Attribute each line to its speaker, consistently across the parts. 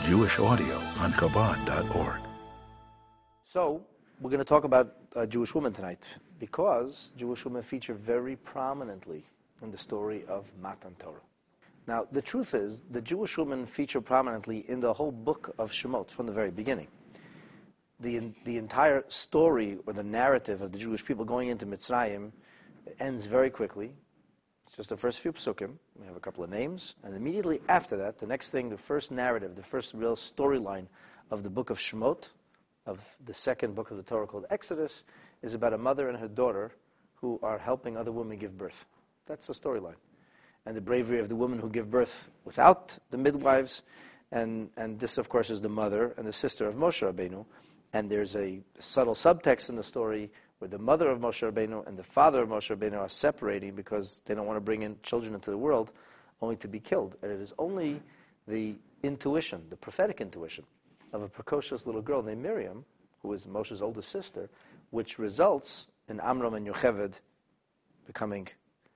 Speaker 1: Jewish audio on Chabad.org.
Speaker 2: So, we're going to talk about Jewish women tonight because Jewish women feature very prominently in the story of Matan Torah. Now, the truth is, the Jewish women feature prominently in the whole book of Shemot from the very beginning. The entire story or the narrative of the Jewish people going into Mitzrayim ends very quickly. It's just the first few psukim. We have a couple of names. And immediately after that, the next thing, the first narrative, the first real storyline of the book of Shemot, of the second book of the Torah called Exodus, is about a mother and her daughter who are helping other women give birth. That's the storyline. And the bravery of the women who give birth without the midwives. And this, of course, is the mother and the sister of Moshe Rabbeinu. And there's a subtle subtext in the story where the mother of Moshe Rabbeinu and the father of Moshe Rabbeinu are separating because they don't want to bring in children into the world only to be killed. And it is only the intuition, the prophetic intuition, of a precocious little girl named Miriam, who is Moshe's older sister, which results in Amram and Yocheved becoming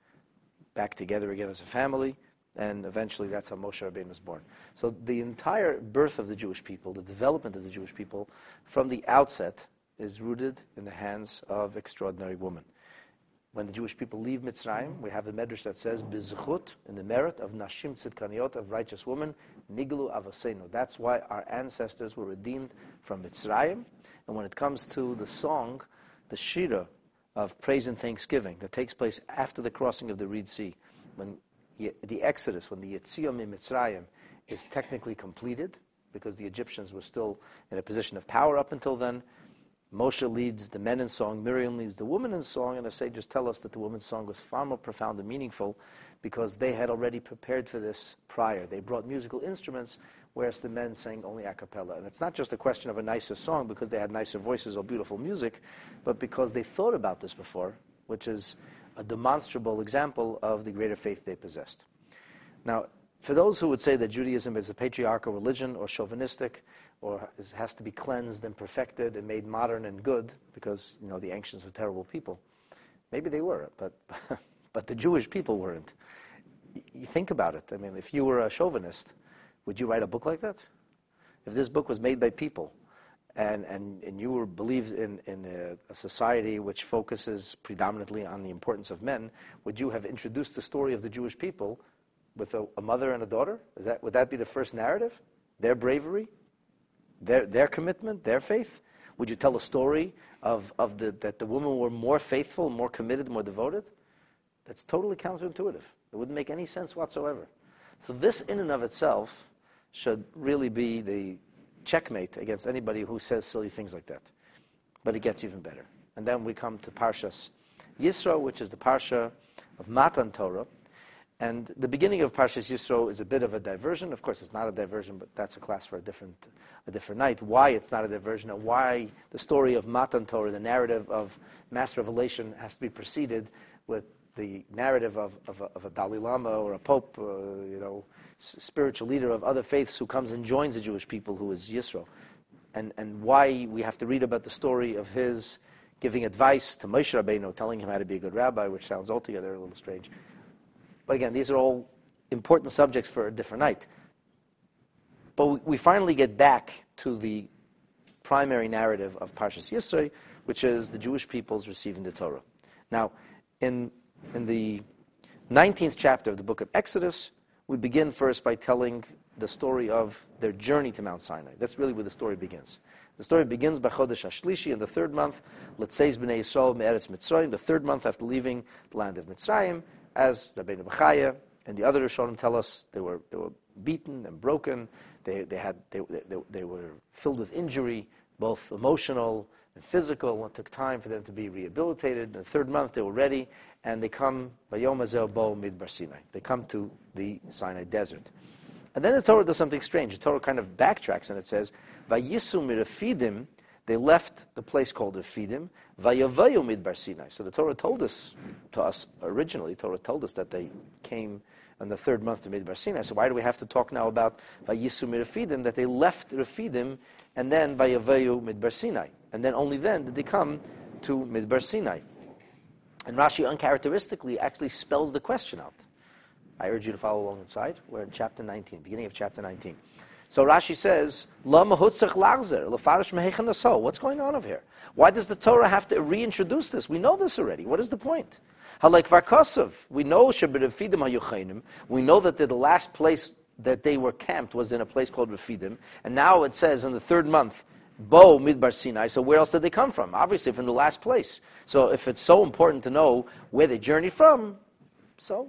Speaker 2: back together again as a family, and eventually that's how Moshe Rabbeinu was born. So the entire birth of the Jewish people, the development of the Jewish people, from the outset is rooted in the hands of extraordinary women. When the Jewish people leave Mitzrayim, we have a medrash that says, B'zechut, in the merit of Nashim Tzidkaniot, of righteous women, Niglu Avosenu. That's why our ancestors were redeemed from Mitzrayim. And when it comes to the song, the Shira of praise and thanksgiving that takes place after the crossing of the Red Sea, when the Exodus, when the Yetzion Mitzrayim is technically completed, because the Egyptians were still in a position of power up until then, Moshe leads the men in song, Miriam leads the women in song, and the sages tell us that the women's song was far more profound and meaningful because they had already prepared for this prior. They brought musical instruments, whereas the men sang only a cappella. And it's not just a question of a nicer song because they had nicer voices or beautiful music, but because they thought about this before, which is a demonstrable example of the greater faith they possessed. Now, for those who would say that Judaism is a patriarchal religion or chauvinistic, or has to be cleansed and perfected and made modern and good, because the ancients were terrible people, maybe they were, but the Jewish people weren't. You think about it. I mean, if you were a chauvinist, would you write a book like that? If this book was made by people, and you believed in a society which focuses predominantly on the importance of men, would you have introduced the story of the Jewish people with a mother and a daughter? Would that be the first narrative? Their bravery, their commitment, their faith? Would you tell a story that the women were more faithful, more committed, more devoted? That's totally counterintuitive. It wouldn't make any sense whatsoever. So this in and of itself should really be the checkmate against anybody who says silly things like that. But it gets even better. And then we come to Parshas Yisro, which is the Parsha of Matan Torah. And the beginning of Parshas Yisro is a bit of a diversion. Of course, it's not a diversion, but that's a class for a different night. Why it's not a diversion, and why the story of Matan Torah, the narrative of mass revelation, has to be preceded with the narrative of a Dalai Lama or a Pope, spiritual leader of other faiths who comes and joins the Jewish people, who is Yisro. And why we have to read about the story of his giving advice to Moshe Rabbeinu, telling him how to be a good rabbi, which sounds altogether a little strange. But again, these are all important subjects for a different night. But we finally get back to the primary narrative of Parshas Yisro, which is the Jewish peoples receiving the Torah. Now, in the 19th chapter of the book of Exodus, we begin first by telling the story of their journey to Mount Sinai. That's really where the story begins. The story begins by Chodesh HaShlishi, in the third month, Letzeis B'nai Yisrael Me'eretz Mitzrayim, the third month after leaving the land of Mitzrayim, as Rabbeinu Bechaya and the other Rishonim tell us, they were beaten and broken. They were filled with injury, both emotional and physical. It took time for them to be rehabilitated. In the third month, they were ready, and they come Bayom Hazeh Bo Midbar Sinai. They come to the Sinai desert. And then the Torah does something strange. The Torah kind of backtracks, and it says, Vayisu Mirafidim, they left the place called Refidim, Vayavayu Midbar Sinai. So the Torah told us originally, Torah told us that they came in the third month to Midbar Sinai. So why do we have to talk now about Vayisu Mirafidim, that they left Refidim, and then Vayavayu Midbar Sinai? And then only then did they come to Midbar Sinai. And Rashi uncharacteristically actually spells the question out. I urge you to follow along inside. We're in chapter 19, beginning of chapter 19. So Rashi says, Lama hutzach lachzer, lefarish mehechan aso. What's going on over here? Why does the Torah have to reintroduce this? We know this already. What is the point? Halek varkosov. We know sheberefidim hayuchainim. We know that the last place that they were camped was in a place called Refidim. And now it says in the third month, Bo Midbar Sinai. So where else did they come from? Obviously from the last place. So if it's so important to know where they journeyed from, so,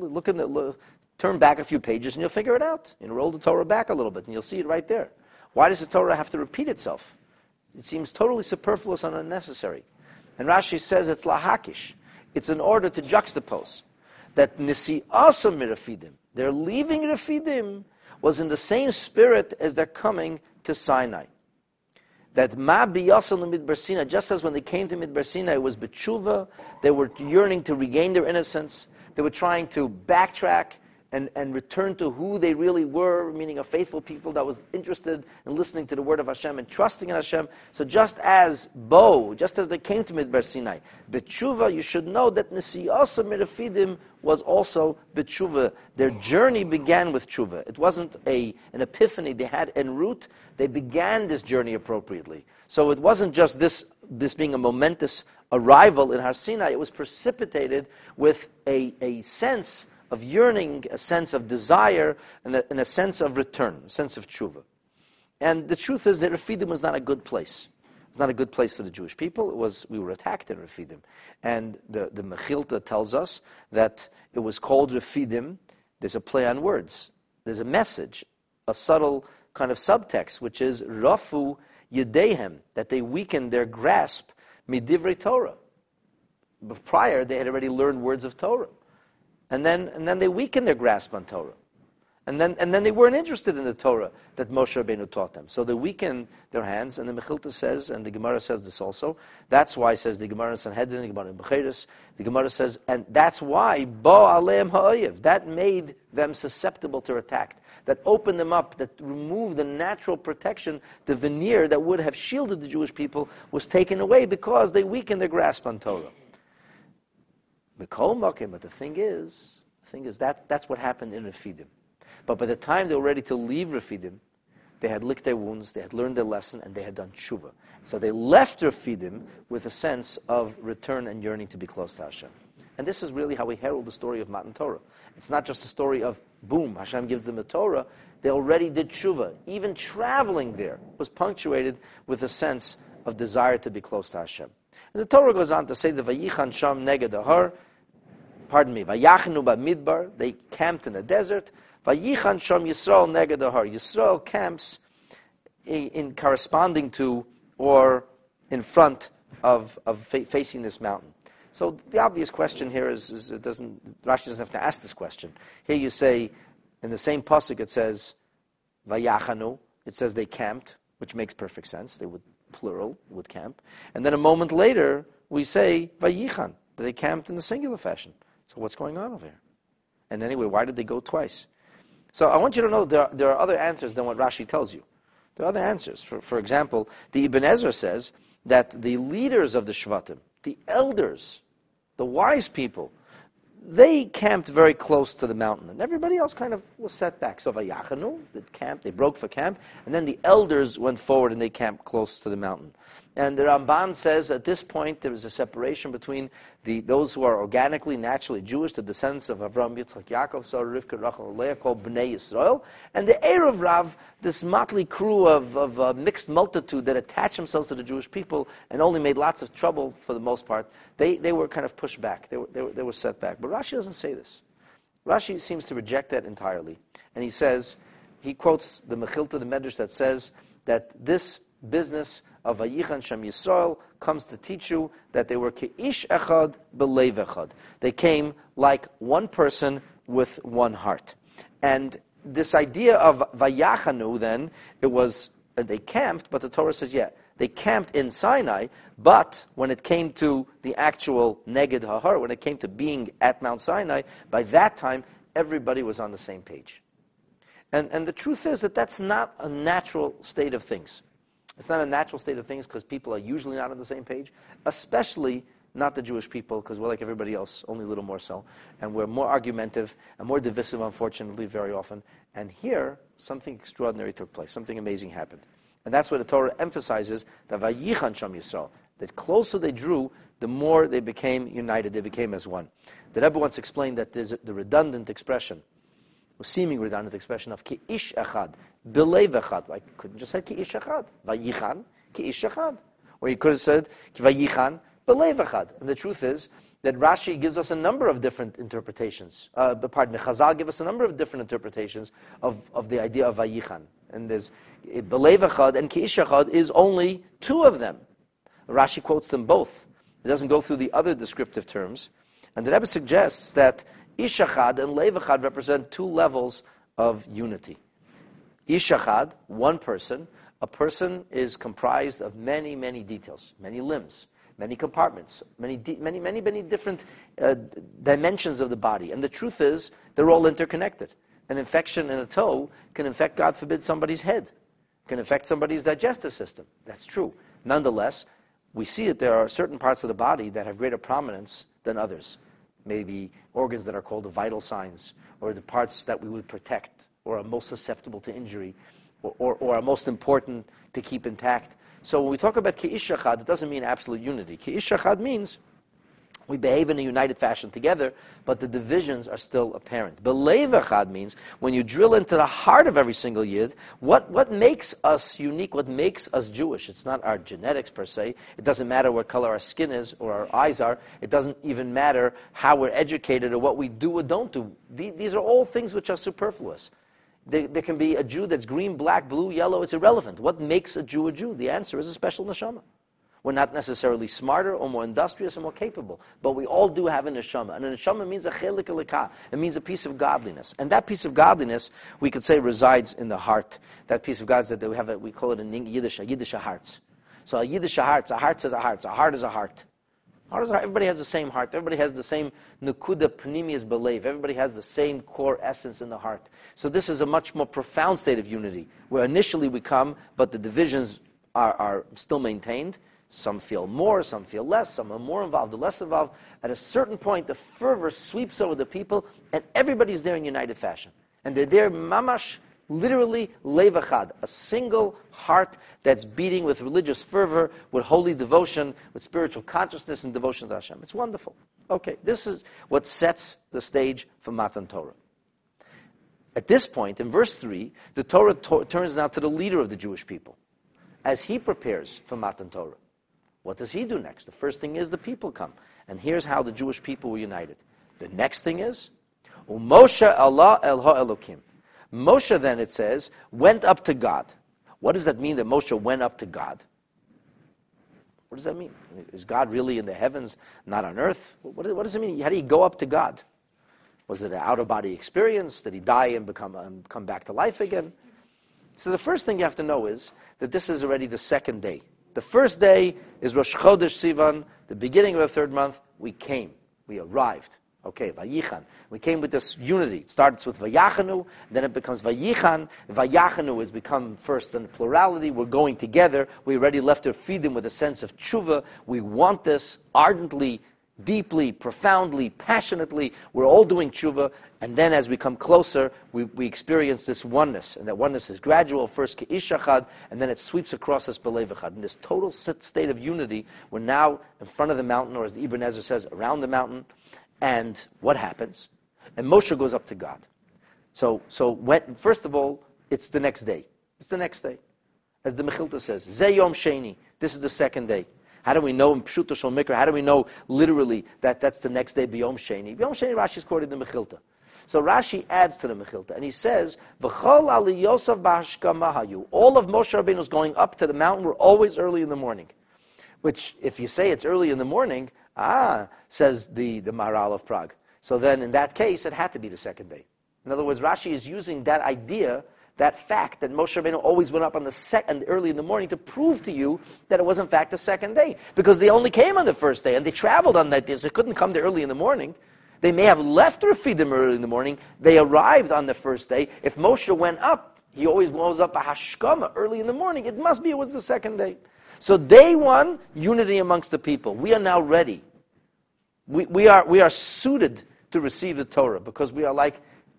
Speaker 2: turn back a few pages and you'll figure it out. Roll the Torah back a little bit and you'll see it right there. Why does the Torah have to repeat itself? It seems totally superfluous and unnecessary. And Rashi says it's lahakish. It's in order to juxtapose that Nisi also mirafidim. They're leaving Refidim was in the same spirit as they're coming to Sinai. That Ma biyasal Midbar Sinai, just as when they came to Midbar Sinai, it was b'tshuva. They were yearning to regain their innocence. They were trying to backtrack and return to who they really were, meaning a faithful people that was interested in listening to the word of Hashem and trusting in Hashem. So just as they came to Midbar Sinai, b'tshuva, you should know that Nesiyasa Mirafidim was also b'tshuva. Their journey began with tshuva. It wasn't an epiphany they had en route. They began this journey appropriately. So it wasn't just this being a momentous arrival in Har Sinai. It was precipitated with a sense of yearning, a sense of desire, and a sense of return, a sense of tshuva. And the truth is that Refidim was not a good place. It's not a good place for the Jewish people. We were attacked in Refidim. And the Mechilta tells us that it was called Refidim. There's a play on words. There's a message, a subtle kind of subtext, which is Rafu Yedehem, that they weakened their grasp midivrei Torah. But prior, they had already learned words of Torah. And then they weakened their grasp on Torah. And then they weren't interested in the Torah that Moshe Rabbeinu taught them. So they weakened their hands, and the Mechilta says, and the Gemara says this also, that's why, says the Gemara in Sanhedrin, the Gemara in Bechiris, the Gemara says, and that's why, Bo Aleim Ha'oyev, that made them susceptible to attack, that opened them up, that removed the natural protection, the veneer that would have shielded the Jewish people was taken away because they weakened their grasp on Torah. But the thing is that's what happened in Refidim. But by the time they were ready to leave Refidim, they had licked their wounds, they had learned their lesson, and they had done tshuva. So they left Refidim with a sense of return and yearning to be close to Hashem. And this is really how we herald the story of Matan Torah. It's not just a story of, boom, Hashem gives them a Torah. They already did tshuva. Even traveling there was punctuated with a sense of desire to be close to Hashem. And the Torah goes on to say, the Vayichan Sham Neged Ahar, Vayachnu Bamidbar, they camped in the desert. Vayichan Sham Yisrael Neged Ahar. Yisrael camps in corresponding to or in front of facing this mountain. So the obvious question here is Rashi doesn't have to ask this question. Here you say, in the same pasuk it says, Vayachanu, it says they camped, which makes perfect sense. They would, plural, would camp. And then a moment later, we say, Vayichan, that they camped in the singular fashion. So what's going on over here? And anyway, why did they go twice? So I want you to know there are other answers than what Rashi tells you. There are other answers. For example, the Ibn Ezra says that the leaders of the Shvatim, the elders, the wise people, they camped very close to the mountain, and everybody else kind of was set back. So Vayachanu, they broke for camp, and then the elders went forward and they camped close to the mountain. And the Ramban says at this point there is a separation between those who are organically, naturally Jewish, the descendants of Avraham, Yitzchak, Yaakov, Sarah, Rivka, Rachel, and Leah, called Bnei Yisrael, and the Erev Rav, this motley crew of a mixed multitude that attached themselves to the Jewish people and only made lots of trouble for the most part. They were kind of pushed back. They were set back. But Rashi doesn't say this. Rashi seems to reject that entirely. And he quotes the Mechilta, the Medrash, that says that this business of Vayichan Shem Yisrael comes to teach you that they were Ke'ish Echad B'Leiv Echad. They came like one person with one heart. And this idea of Vayachanu, then, they camped, but the Torah says, they camped in Sinai, but when it came to the actual Neged Hahar, when it came to being at Mount Sinai, by that time, everybody was on the same page. And the truth is that that's not a natural state of things. It's not a natural state of things because people are usually not on the same page, especially not the Jewish people, because we're like everybody else, only a little more so. And we're more argumentative and more divisive, unfortunately, very often. And here, something extraordinary took place. Something amazing happened. And that's where the Torah emphasizes that Vayichan Sham Yisrael. That closer they drew, the more they became united. They became as one. The Rebbe once explained that there's the redundant expression, or seeming redundant expression of Ki Ish Echad, Belev Echad. I couldn't just say Ki Ish Echad. Vayichan, Ki Ish Echad. Or you could have said Ki Vayichan, Belev Echad. And the truth is that Rashi gives us a number of different interpretations. Chazal give us a number of different interpretations of the idea of Vayichan. And there's Belev Echad and Ki Ish Echad is only two of them. Rashi quotes them both. It doesn't go through the other descriptive terms. And the Rebbe suggests that Ish Echad and Lev Echad represent two levels of unity. Ish Echad, one person. A person is comprised of many, many details, many limbs, many compartments, many different dimensions of the body. And the truth is, they're all interconnected. An infection in a toe can infect, God forbid, somebody's head, can affect somebody's digestive system. That's true. Nonetheless, we see that there are certain parts of the body that have greater prominence than others. Maybe organs that are called the vital signs, or the parts that we would protect, or are most susceptible to injury, or are most important to keep intact. So when we talk about Ki Ish Echad, it doesn't mean absolute unity. Ki Ish Echad means we behave in a united fashion together, but the divisions are still apparent. Belev Echad means when you drill into the heart of every single Yid, what makes us unique, what makes us Jewish? It's not our genetics per se. It doesn't matter what color our skin is or our eyes are. It doesn't even matter how we're educated or what we do or don't do. These are all things which are superfluous. There can be a Jew that's green, black, blue, yellow. It's irrelevant. What makes a Jew a Jew? The answer is a special neshama. We're not necessarily smarter or more industrious or more capable, but we all do have a neshama. And a neshama means a chelik elikah. It means a piece of godliness. And that piece of godliness, we could say, resides in the heart. That piece of godliness that we have, we call it in Yiddish, a hearts. So a Yiddish heart is a heart. A heart is a heart. Everybody has the same heart. Everybody has the same nekuda pnimius belev. Everybody has the same core essence in the heart. So this is a much more profound state of unity, where initially we come, but the divisions are still maintained. Some feel more, some feel less, some are more involved or less involved. At a certain point, the fervor sweeps over the people, and everybody's there in united fashion. And they're there, mamash, literally, lev echad, a single heart that's beating with religious fervor, with holy devotion, with spiritual consciousness and devotion to Hashem. It's wonderful. Okay, this is what sets the stage for Matan Torah. At this point, in verse 3, the Torah turns now to the leader of the Jewish people. As he prepares for Matan Torah, what does he do next? The first thing is the people come. And here's how the Jewish people were united. The next thing is, Moshe Allah el ha'elokim. Moshe then, it says, went up to God. What does that mean that Moshe went up to God? What does that mean? Is God really in the heavens, not on earth? What does it mean? How do you go up to God? Was it an out-of-body experience? Did he die and come back to life again? So the first thing you have to know is that this is already the second day. The first day is Rosh Chodesh Sivan, the beginning of the third month. We came. We arrived. Okay, Vayichan. We came with this unity. It starts with Vayachanu, then it becomes Vayichan. Vayachanu has become first in plurality. We're going together. We already left our feedim with a sense of tshuva. We want this ardently, deeply, profoundly, passionately. We're all doing tshuva. And then as we come closer, we experience this oneness. And that oneness is gradual, first Ki Ish Echad, and then it sweeps across us Belev Echad. In this total state of unity, we're now in front of the mountain, or as the Ibn Ezra says, around the mountain. And what happens? And Moshe goes up to God. So first of all, it's the next day. It's the next day. As the Mechilta says, Zeh Yom Sheni. This is the second day. How do we know in Pshuto Shel Mikra? How do we know literally that that's the next day, B'Yom Sheni? B'Yom Sheni, Rashi is quoted in the Mechilta. So Rashi adds to the Mechilta, and he says, V'chol aliyosav b'hashkama hayu. All of Moshe Rabbeinu's going up to the mountain were always early in the morning. Which, if you say it's early in the morning, says the Maharal of Prague. So then, in that case, it had to be the second day. In other words, Rashi is using that idea, that fact, that Moshe Rabbeinu always went up on the early in the morning to prove to you that it was in fact the second day. Because they only came on the first day, and they traveled on that day, so they couldn't come there early in the morning. They may have left Refidim early in the morning. They arrived on the first day. If Moshe went up, he always goes up a hashkama early in the morning. It must be it was the second day. So day one, unity amongst the people. We are now ready. We are suited to receive the Torah because we are like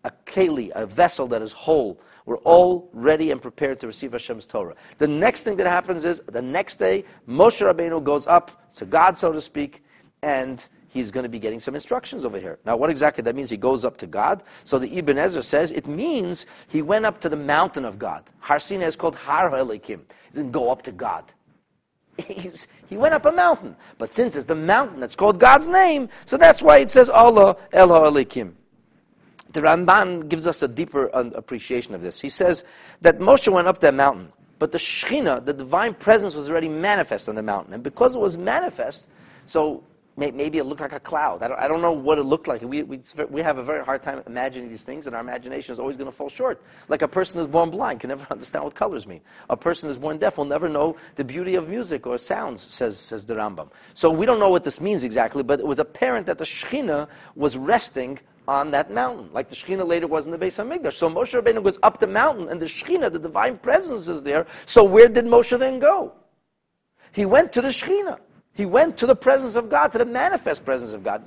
Speaker 2: a keli, a vessel that is whole. We're all ready and prepared to receive Hashem's Torah. The next thing that happens is, the next day, Moshe Rabbeinu goes up to God, so to speak, and he's going to be getting some instructions over here. Now, what exactly that means? He goes up to God. So the Ibn Ezra says, it means he went up to the mountain of God. Har Sinai is called Har HaElokim. He didn't go up to God. He went up a mountain. But since it's the mountain that's called God's name, so that's why it says Allah El HaElokim. The Ramban gives us a deeper appreciation of this. He says that Moshe went up that mountain, but the Shekhinah, the divine presence, was already manifest on the mountain. And because it was manifest, so maybe it looked like a cloud. I don't know what it looked like. We have a very hard time imagining these things, and our imagination is always going to fall short. Like a person who's born blind can never understand what colors mean. A person who's born deaf will never know the beauty of music or sounds, says the Rambam. So we don't know what this means exactly, but it was apparent that the Shekhinah was resting on that mountain, like the Shekhinah later was in the Beis HaMikdash. So Moshe Rabbeinu goes up the mountain, and the Shekhinah, the divine presence, is there. So where did Moshe then go? He went to the Shekhinah. He went to the presence of God, to the manifest presence of God.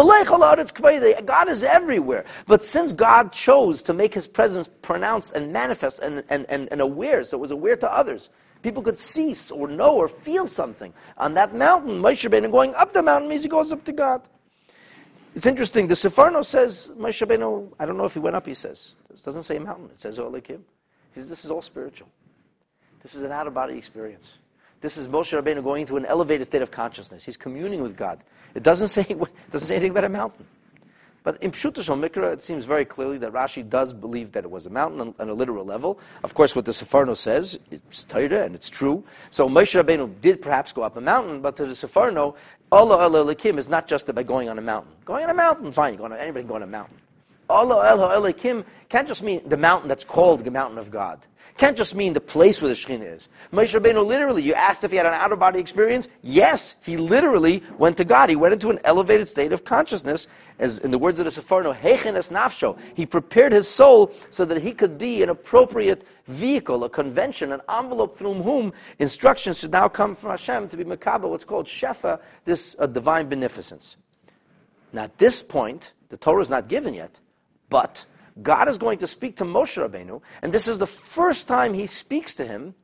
Speaker 2: God is everywhere. But since God chose to make His presence pronounced and manifest and aware, so it was aware to others, people could see or know or feel something. On that mountain, Moshe Rabbeinu going up the mountain means he goes up to God. It's interesting. The Sefarno says, Moshe Rabbeinu, I don't know if he went up, he says. It doesn't say mountain. It says Olekim. He says, this is all spiritual. This is an out-of-body experience. This is Moshe Rabbeinu going into an elevated state of consciousness. He's communing with God. It doesn't say anything about a mountain. But in Pshuta Shel Mikra, it seems very clearly that Rashi does believe that it was a mountain on a literal level. Of course, what the Sefarno says, it's Torah and it's true. So Moshe Rabbeinu did perhaps go up a mountain, but to the Sefarno, Allah Elokim is not just about going on a mountain. Going on a mountain, fine, anybody can go on a mountain. Allah Elokim can't just mean the mountain that's called the mountain of God. Can't just mean the place where the Shekhinah is. Moshe Rabbeinu literally, you asked if he had an out-of-body experience? Yes, he literally went to God. He went into an elevated state of consciousness, as in the words of the Sefarno, Heichen es nafsho. He prepared his soul so that he could be an appropriate vehicle, a convention, an envelope through whom instructions should now come from Hashem to be Mekabel, what's called Shefa, this divine beneficence. Now at this point, the Torah is not given yet, but God is going to speak to Moshe Rabbeinu, and this is the first time he speaks to him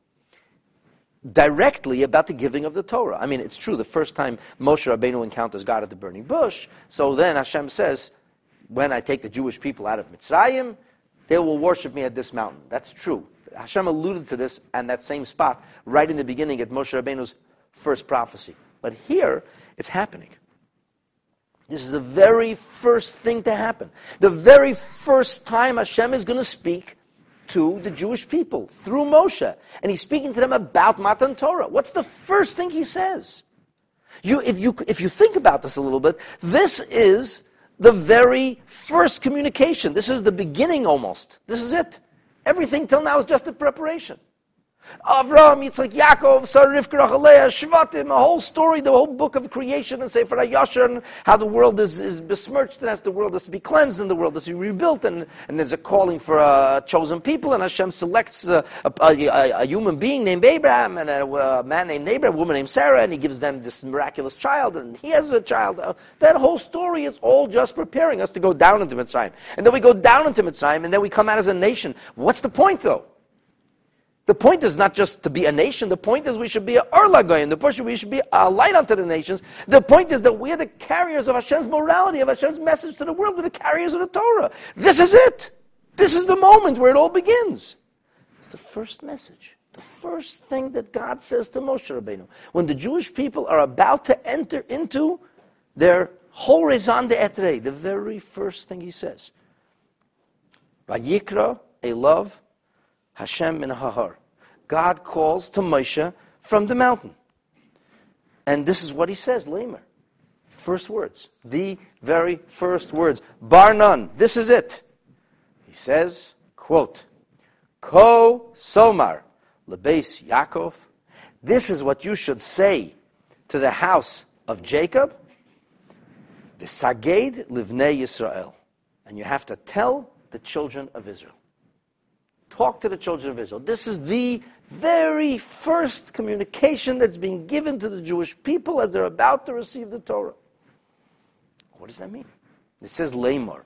Speaker 2: directly about the giving of the Torah. I mean, it's true, the first time Moshe Rabbeinu encounters God at the burning bush, so then Hashem says, when I take the Jewish people out of Mitzrayim, they will worship me at this mountain. That's true. Hashem alluded to this and that same spot right in the beginning at Moshe Rabbeinu's first prophecy. But here, it's happening. This is the very first thing to happen. The very first time Hashem is going to speak to the Jewish people through Moshe. And he's speaking to them about Matan Torah. What's the first thing he says? If you think about this a little bit, this is the very first communication. This is the beginning almost. This is it. Everything till now is just a preparation. Avraham, Yitzchak, Yaakov, Sarah, Rivka, Rachel, Leah, Shvatim, a whole story, the whole book of creation and Sefer HaYashar, and how the world is besmirched, and as the world has to be cleansed, and the world has to be rebuilt, and there's a calling for a chosen people, and Hashem selects a human being named Abraham, and a man named Abraham, a woman named Sarah, and he gives them this miraculous child, and he has a child. That whole story is all just preparing us to go down into Mitzrayim. And then we go down into Mitzrayim, and then we come out as a nation. What's the point, though? The point is not just to be a nation. The point is we should be a Or Lagoyim. The point is we should be a light unto the nations. The point is that we are the carriers of Hashem's morality, of Hashem's message to the world. We're the carriers of the Torah. This is it. This is the moment where it all begins. It's the first message. The first thing that God says to Moshe Rabbeinu. When the Jewish people are about to enter into their whole Rezan de Etrei, the very first thing he says. Vayikra Elav Hashem min hahar. God calls to Moshe from the mountain. And this is what he says, Lamer. First words. The very first words. Bar none. This is it. He says, quote, Ko Somar Lebeis Yaakov. This is what you should say to the house of Jacob. V'saged livnei Yisrael. And you have to tell the children of Israel. Talk to the children of Israel. This is the very first communication that's being given to the Jewish people as they're about to receive the Torah. What does that mean? It says Lamar.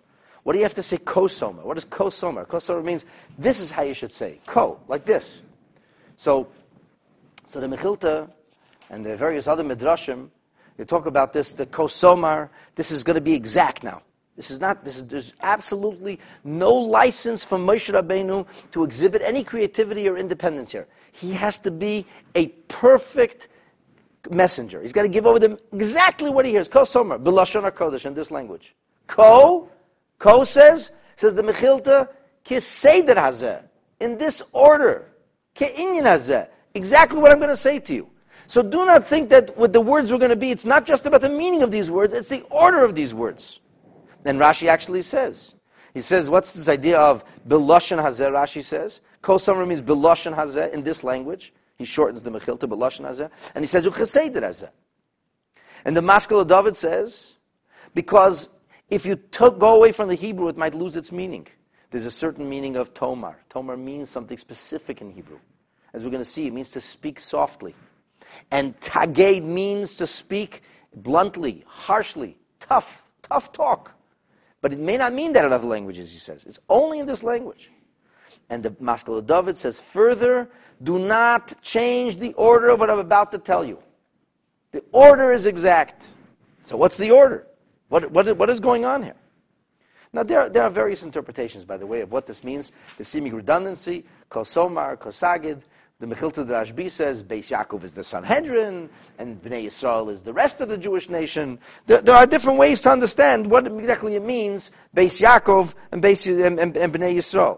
Speaker 2: What do you have to say kosomer? What is kosomer? Kosomer means this is how you should say. Ko, like this. So the Mechilta and the various other midrashim, they talk about this, the kosomar, this is going to be exact now. There's absolutely no license from Moshe Rabbeinu to exhibit any creativity or independence here. He has to be a perfect messenger. He's got to give over them exactly what he hears. Ko somer, b'lashon HaKodesh, in this language. Ko says the Mechilta, ki seder hazeh, in this order, ki inyan hazeh, exactly what I'm going to say to you. So do not think that what the words were going to be, it's not just about the meaning of these words, it's the order of these words. And Rashi actually says, he says, what's this idea of B'lashon hazeh, Rashi says? Ko somer means B'lashon hazeh, in this language. He shortens the Mechilta, B'lashon hazeh. And he says, Ucheseder hazeh. And the Maskil of David says, because if you go away from the Hebrew, it might lose its meaning. There's a certain meaning of Tomar. Tomar means something specific in Hebrew. As we're going to see, it means to speak softly. And Taged means to speak bluntly, harshly, tough talk. But it may not mean that in other languages, he says. It's only in this language. And the Maskil of David says, further, do not change the order of what I'm about to tell you. The order is exact. So what's the order? What is going on here? Now, there are various interpretations, by the way, of what this means. The seeming redundancy, kosomar, kosagid. The Mechilta the Rashbi says, Beis Yaakov is the Sanhedrin, and Bnei Yisrael is the rest of the Jewish nation. There are different ways to understand what exactly it means, Beis Yaakov and Bnei Yisrael.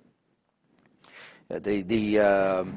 Speaker 2: The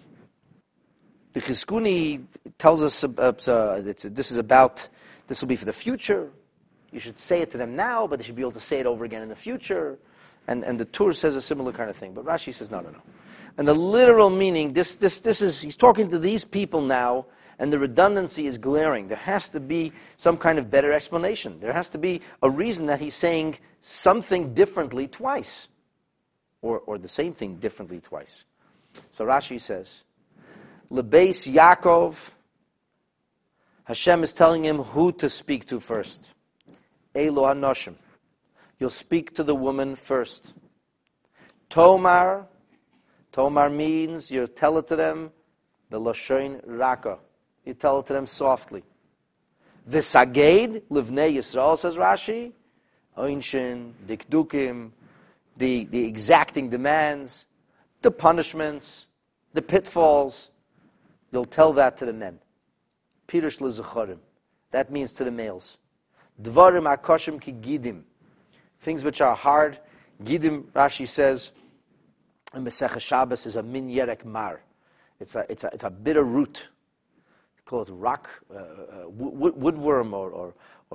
Speaker 2: Chizkuni tells us this will be for the future. You should say it to them now, but they should be able to say it over again in the future. And the Tur says a similar kind of thing. But Rashi says, no. And the literal meaning, this is, he's talking to these people now, and the redundancy is glaring. There has to be some kind of better explanation. There has to be a reason that he's saying something differently twice. Or the same thing differently twice. So Rashi says, Lebeis Yaakov, Hashem is telling him who to speak to first. Elo Hanoshim. You'll speak to the woman first. Tomar means you tell it to them, B'lashon Raka. You tell it to them softly. V'saged Livnei Yisrael, says Rashi, Oinshin, Dikdukim, the exacting demands, the punishments, the pitfalls. You'll tell that to the men. Pirush l'zechorim. That means to the males. Dvarim akoshim ki gidim. Things which are hard. Gidim, Rashi says, in Masechah Shabbos, is a min yerek mar. It's a bitter root. They call it rock, woodworm or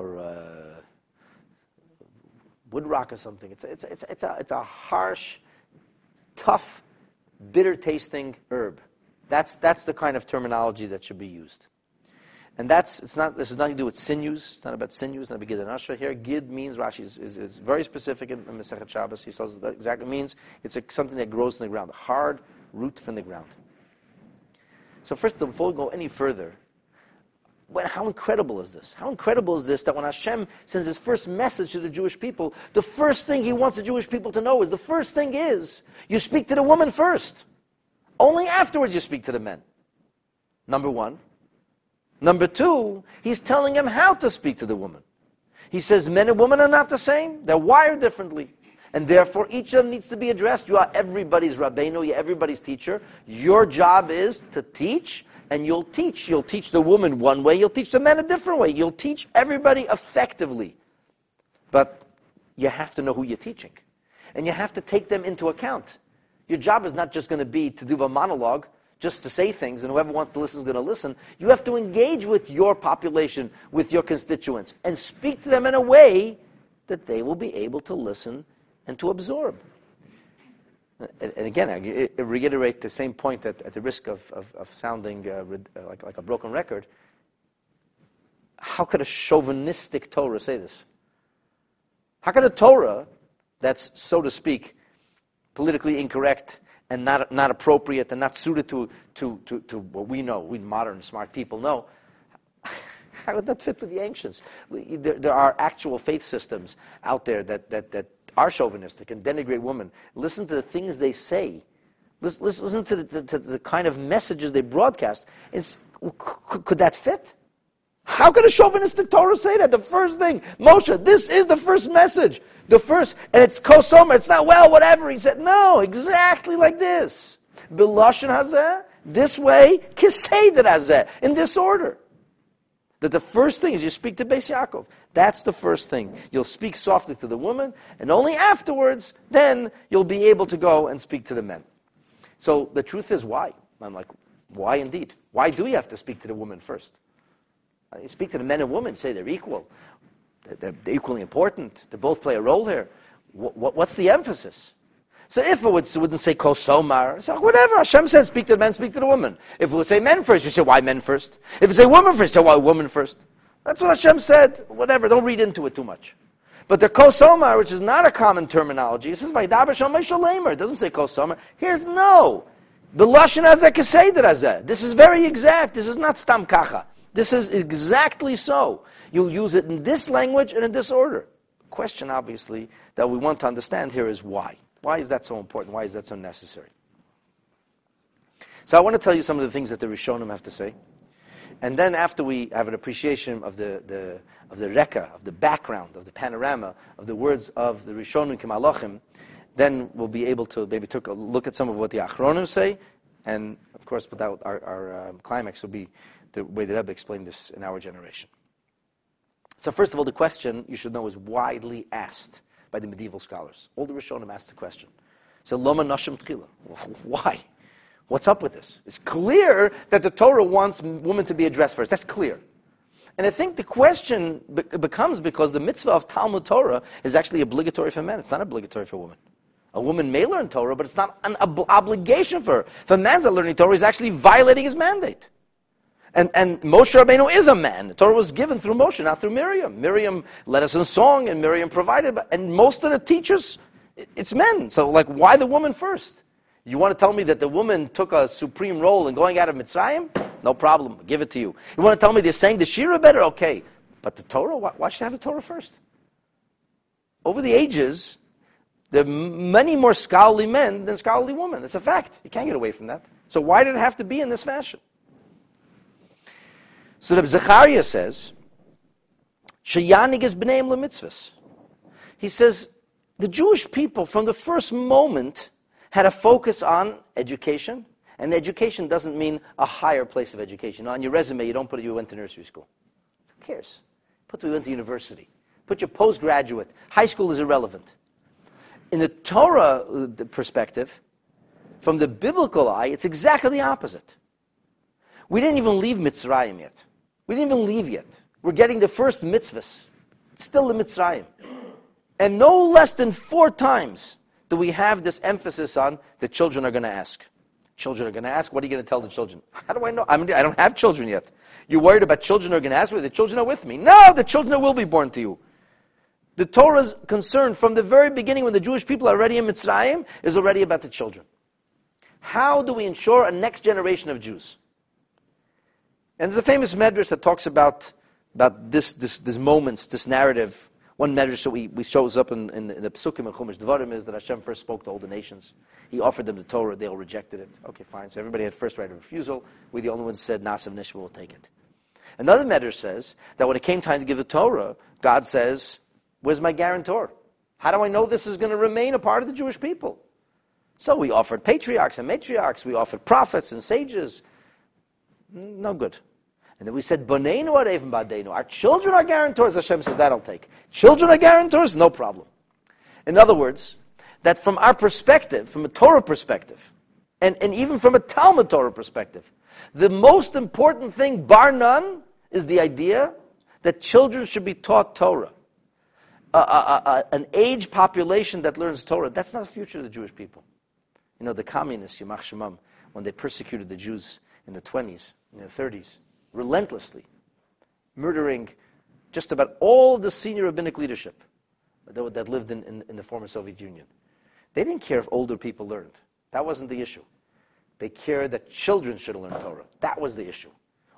Speaker 2: wood rock or something. It's a harsh, tough, bitter tasting herb. That's the kind of terminology that should be used. And this has nothing to do with sinews. It's not about sinews, it's not about Gid and Ashra here. Gid means, Rashi is very specific in Masechet Shabbos. He says that exactly means it's something that grows in the ground, a hard root from the ground. So first, before we go any further, how incredible is this? How incredible is this that when Hashem sends his first message to the Jewish people, the first thing he wants the Jewish people to know is, you speak to the woman first. Only afterwards you speak to the men. Number one. Number two, he's telling them how to speak to the woman. He says men and women are not the same. They're wired differently. And therefore, each of them needs to be addressed. You are everybody's Rabbeinu, you're everybody's teacher. Your job is to teach, and you'll teach. You'll teach the woman one way, you'll teach the men a different way. You'll teach everybody effectively. But you have to know who you're teaching. And you have to take them into account. Your job is not just going to be to do a monologue, just to say things, and whoever wants to listen is going to listen. You have to engage with your population, with your constituents, and speak to them in a way that they will be able to listen and to absorb. And again, I reiterate the same point that at the risk of sounding like a broken record. How could a chauvinistic Torah say this? How could a Torah that's, so to speak, politically incorrect and not appropriate and not suited to what we know, we modern smart people know, how would that fit with the ancients? There are actual faith systems out there that are chauvinistic and denigrate women, listen to the things they say, listen to the kind of messages they broadcast, could that fit? How could a chauvinistic Torah say that? The first thing, Moshe, this is the first message. The first, and it's kosomer, it's not, well, whatever. He said, no, exactly like this. B'lashon hazeh, this way, kiseder hazeh, in this order. That the first thing is you speak to Beis Yaakov. That's the first thing. You'll speak softly to the woman, and only afterwards, then you'll be able to go and speak to the men. So the truth is, why? I'm like, why indeed? Why do you have to speak to the woman first? You speak to the men and women, say they're equal. They're equally important. They both play a role here. What's the emphasis? So if it wouldn't say kosomar, so whatever. Hashem said, speak to the men, speak to the woman. If it would say men first, you say, why men first? If it say woman first, you say, why woman first? That's what Hashem said. Whatever, don't read into it too much. But the kosomar, which is not a common terminology, it says, Vaydaber Shomay Shalemer. It doesn't say kosomar. Here's no. The lashon hazeh keseder hazeh. This is very exact. This is not stam kacha. This is exactly so. You'll use it in this language and in this order. Question, obviously, that we want to understand here is why. Why is that so important? Why is that so necessary? So I want to tell you some of the things that the Rishonim have to say. And then after we have an appreciation of the reka, of the background, of the panorama, of the words of the Rishonim Kemalachim, then we'll be able to maybe take a look at some of what the Achronim say. And, of course, without our climax will be the way the Rebbe explained this in our generation. So first of all, the question, you should know, is widely asked by the medieval scholars. All the Rishonim asked the question. So, Loma Nashim Tchila. Why? What's up with this? It's clear that the Torah wants women to be addressed first. That's clear. And I think the question becomes because the mitzvah of Talmud Torah is actually obligatory for men. It's not obligatory for women. A woman may learn Torah, but it's not an obligation for her. If a man's not learning Torah, he's actually violating his mandate. And Moshe Rabbeinu is a man. The Torah was given through Moshe, not through Miriam. Miriam led us in song, and Miriam provided. And most of the teachers, it's men. So, why the woman first? You want to tell me that the woman took a supreme role in going out of Mitzrayim? No problem. Give it to you. You want to tell me they're saying the Shira better? Okay. But the Torah? Why should I have the Torah first? Over the ages, there are many more scholarly men than scholarly women. It's a fact. You can't get away from that. So why did it have to be in this fashion? So the Zechariah says, Shayanig is b'neim lemitzvahs. He says, the Jewish people from the first moment had a focus on education, and education doesn't mean a higher place of education. On your resume, you don't put you went to nursery school. Who cares? Put you went to university. Put your postgraduate. High school is irrelevant. In the Torah perspective, from the biblical eye, it's exactly the opposite. We didn't even leave Mitzrayim yet. We didn't even leave yet. We're getting the first mitzvahs. It's still the Mitzrayim. And no less than 4 times do we have this emphasis on the children are going to ask. Children are going to ask, what are you going to tell the children? How do I know? I don't have children yet. You're worried about children are going to ask me? The children are with me. No, the children will be born to you. The Torah's concern from the very beginning when the Jewish people are already in Mitzrayim is already about the children. How do we ensure a next generation of Jews? And there's a famous medrash that talks about this moments, this narrative. One medrash that we shows up in the Pesukim and Chumash Devarim is that Hashem first spoke to all the nations. He offered them the Torah, they all rejected it. Okay, fine. So everybody had first right of refusal. We the only ones who said, Nasav Nishma will take it. Another medrash says that when it came time to give the Torah, God says, where's my guarantor? How do I know this is going to remain a part of the Jewish people? So we offered patriarchs and matriarchs. We offered prophets and sages. No good. And then we said, Boneinu areivim ba'adeinu. Our children are guarantors. Hashem says, that I'll take. Children are guarantors? No problem. In other words, that from our perspective, from a Torah perspective, and even from a Talmud Torah perspective, the most important thing, bar none, is the idea that children should be taught Torah. An age population that learns Torah, that's not the future of the Jewish people. You know, the communists, Yamach Shemam, when they persecuted the Jews in the 20s, in the 30s, relentlessly, murdering just about all the senior rabbinic leadership that lived in the former Soviet Union. They didn't care if older people learned. That wasn't the issue. They cared that children should learn Torah. That was the issue.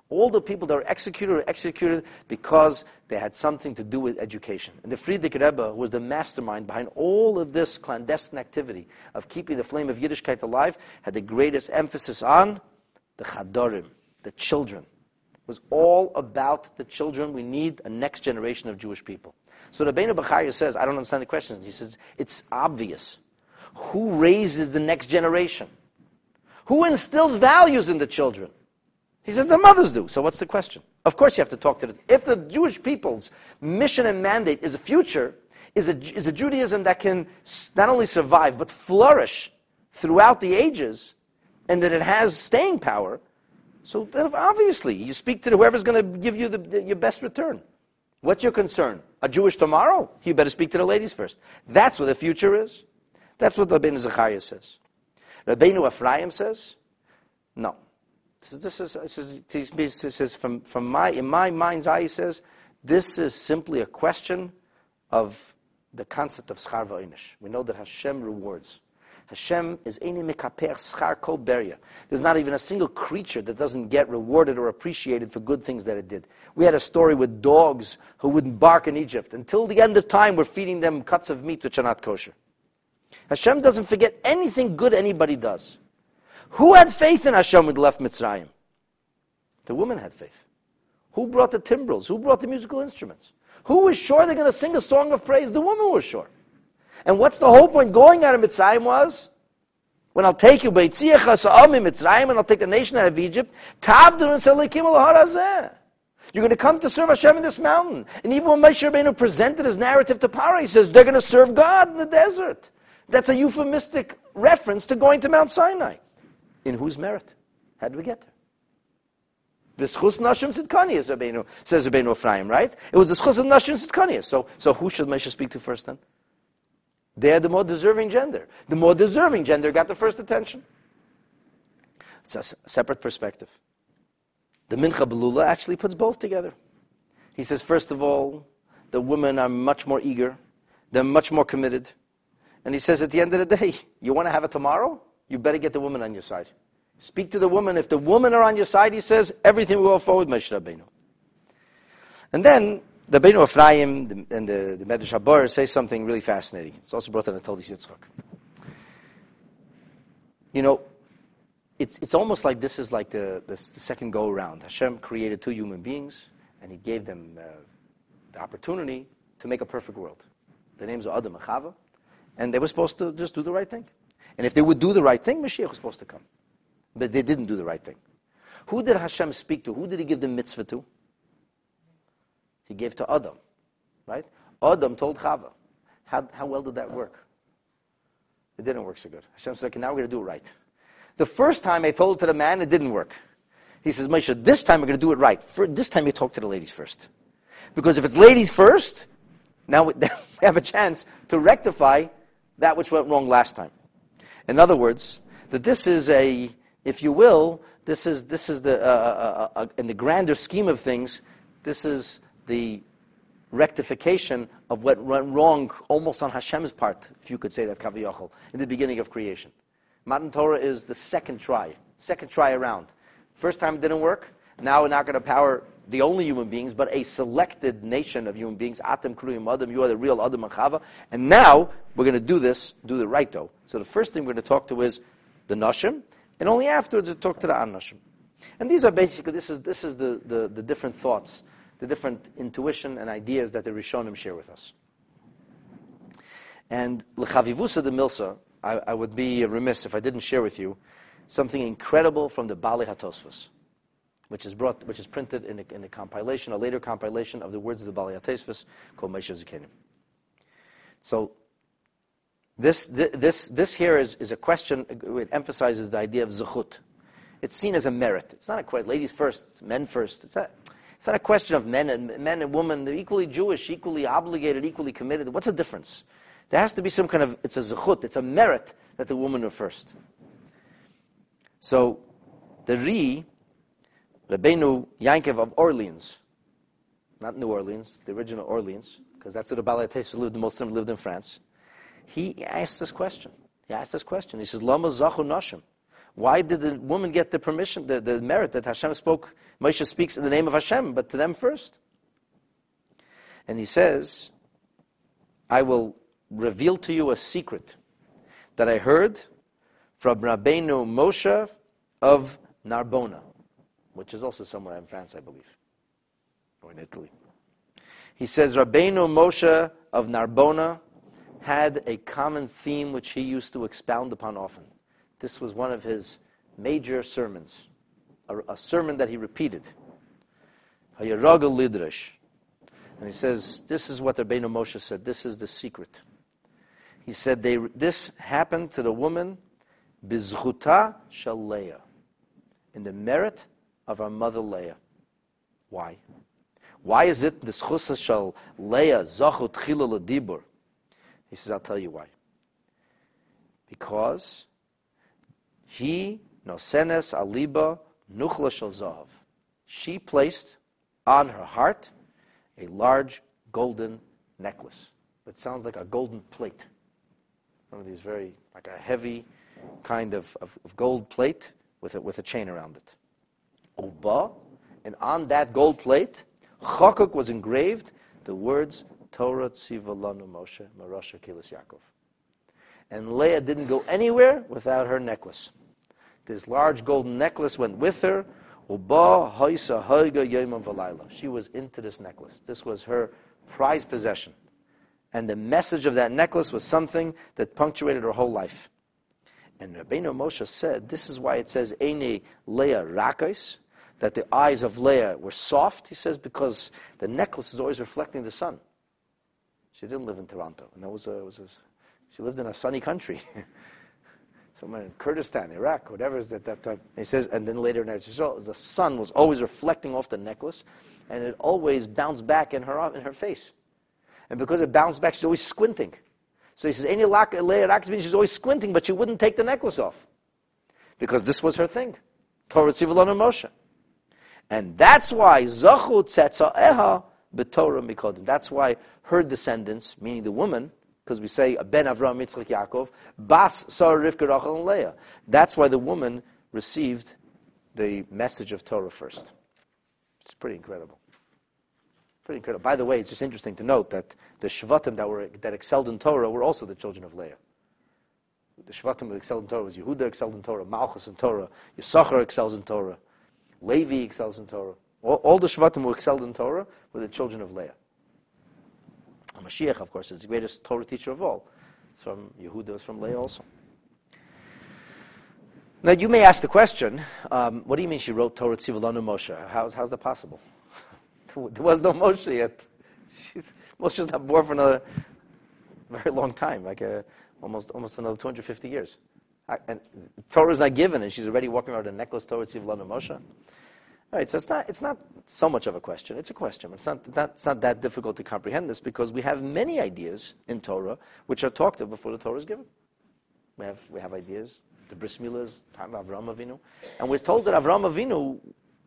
Speaker 2: All the people that were executed because they had something to do with education. And the Frierdiker Rebbe was the mastermind behind all of this clandestine activity of keeping the flame of Yiddishkeit alive, had the greatest emphasis on the Chadorim, the children. It was all about the children. We need a next generation of Jewish people. So Rabbeinu Bechaya says, I don't understand the question. He says, it's obvious. Who raises the next generation? Who instills values in the children? He says the mothers do. So what's the question? Of course you have to talk to them. If the Jewish people's mission and mandate is a future, is a Judaism that can not only survive, but flourish throughout the ages, and that it has staying power, so then obviously you speak to whoever's going to give you your best return. What's your concern? A Jewish tomorrow? You better speak to the ladies first. That's what the future is. That's what Rabbeinu Zechariah says. Rabbeinu Ephraim says, no. This is in my mind's eye, he says, this is simply a question of the concept of schar v'onish. We know that Hashem rewards. Hashem is eini mekaper schar kol beria. There's not even a single creature that doesn't get rewarded or appreciated for good things that it did. We had a story with dogs who wouldn't bark in Egypt. Until the end of time, we're feeding them cuts of meat which are not kosher. Hashem doesn't forget anything good anybody does. Who had faith in Hashem when they left Mitzrayim? The women had faith. Who brought the timbrels? Who brought the musical instruments? Who was sure they're going to sing a song of praise? The woman was sure. And what's the whole point going out of Mitzrayim was? When I'll take you, Mitzrayim, and I'll take the nation out of Egypt, you're going to come to serve Hashem in this mountain. And even when Moshe Rabbeinu presented his narrative to Paro, he says, they're going to serve God in the desert. That's a euphemistic reference to going to Mount Sinai. In whose merit? How did we get there? V'schus nashim sitkaniya, says Rabbeinu Ephraim, right? It was the schus of nashim sitkaniya. So who should Moshe speak to first then? They're the more deserving gender. The more deserving gender got the first attention. It's a separate perspective. The Mincha Belula actually puts both together. He says, first of all, the women are much more eager. They're much more committed. And he says, at the end of the day, you want to have it tomorrow? You better get the woman on your side. Speak to the woman. If the women are on your side, he says, everything will go forward, Moshe Rabbeinu. And then, the Rabbeinu Ephraim and the Medrash Habar say something really fascinating. It's also brought in the Toldos Yitzchak. You know, it's almost like this is like the second go-around. Hashem created two human beings, and he gave them the opportunity to make a perfect world. The names are Adam and Chava, and they were supposed to just do the right thing. And if they would do the right thing, Mashiach was supposed to come. But they didn't do the right thing. Who did Hashem speak to? Who did he give the mitzvah to? He gave to Adam, right? Adam told Chava. How well did that work? It didn't work so good. Hashem said, okay, now we're going to do it right. The first time I told to the man, it didn't work. He says, Moshe, this time we're going to do it right. This time you talk to the ladies first. Because if it's ladies first, now we have a chance to rectify that which went wrong last time. In other words, that this is if you will, this is the in the grander scheme of things, this is the rectification of what went wrong almost on Hashem's part, if you could say that, Kaviyachol, in the beginning of creation. Matan Torah is the second try around. First time it didn't work. Now we're not going to power the only human beings, but a selected nation of human beings. Atem Kriyim Adam, you are the real Adam and Chava. And now we're going to do the right though. So the first thing we're going to talk to is the Nashim, and only afterwards we'll talk to the An-Nashim. And these are basically, this is the different thoughts, the different intuition and ideas that the Rishonim share with us. And L'chavivusa de Milsa, I would be remiss if I didn't share with you something incredible from the Bali HaTosfos, which is printed in a compilation, a later compilation of the words of the Bali HaTosfos called Moshe Zikanim. So this here is a question. It emphasizes the idea of zechut. It's seen as a merit. It's not a question, ladies first, men first. It's not a question of men and women. They're equally Jewish, equally obligated, equally committed. What's the difference? There has to be some kind of, it's a zechut, it's a merit that the women are first. So, the Rabbeinu Yankov of Orleans, not New Orleans, the original Orleans, because that's where the Bali HaTosfos lived, the Muslim lived in France. He asked this question. He says, Lama zachu nashim. Why did the woman get the permission, the merit that Hashem spoke, Moshe speaks in the name of Hashem, but to them first? And he says, I will reveal to you a secret that I heard from Rabbeinu Moshe of Narbona, which is also somewhere in France, I believe, or in Italy. He says, Rabbeinu Moshe of Narbona had a common theme which he used to expound upon often. This was one of his major sermons, a sermon that he repeated. Hayaragel Lidrash. And he says, this is what Rabbeinu Moshe said, this is the secret. He said, this happened to the woman, Bizchuta shel Leah, in the merit of our mother Leah. Why? Why is it the Zchusa shel Leah zachut chila ledibur? He says, I'll tell you why. Because he nosenes aliba nuchla shel zahav. She placed on her heart a large golden necklace. It sounds like a golden plate. One of these very, like a heavy kind of gold plate with a chain around it. Uba, and on that gold plate, chakuk was engraved the words Torah tziva lanu Moshe marasha kilas Yaakov. And Leah didn't go anywhere without her necklace. This large golden necklace went with her. Uba haisa haiga yomam v'layla. She was into this necklace. This was her prized possession. And the message of that necklace was something that punctuated her whole life. And Rabbeinu Moshe said, this is why it says, Eine Leah rakais, that the eyes of Leah were soft. He says, because the necklace is always reflecting the sun. She didn't live in Toronto. And she lived in a sunny country. Somewhere in Kurdistan, Iraq, whatever is at that time. He says, and then later in Eretz Yisrael, the sun was always reflecting off the necklace, and it always bounced back in her face. And because it bounced back, she's always squinting. So he says, Any Leah rakais means she's always squinting, but she wouldn't take the necklace off. Because this was her thing. Torah tziva lanu Moshe. And that's why Zachu Tzetza'eha B'Torah Mikodim. That's why her descendants, meaning the woman, because we say Ben Avraham Yitzchak Yaakov, Bas Sarah Rivka Rachel and Leah. That's why the woman received the message of Torah first. It's pretty incredible. Pretty incredible. By the way, it's just interesting to note that the Shvatim that excelled in Torah were also the children of Leah. The Shvatim that excelled in Torah was Yehuda excelled in Torah, Malchus in Torah, Yisachar excels in Torah, Levi excels in Torah. All the Shvatim who excelled in Torah were the children of Leah. And Mashiach, of course, is the greatest Torah teacher of all. It's from Yehuda, is from Leah also. Now, you may ask the question, what do you mean she wrote Torah Tziva Lanu Moshe? How's that possible? There was no Moshe yet. Moshe's not born for another very long time, like almost another 250 years. And Torah is not given, and she's already walking around with a necklace Torah Tziva Lanu Moshe. All right, so it's not so much of a question. It's a question. It's not that difficult to comprehend this because we have many ideas in Torah which are talked of before the Torah is given. We have ideas. The Bris Milah is time of Avraham Avinu, and we're told that Avraham Avinu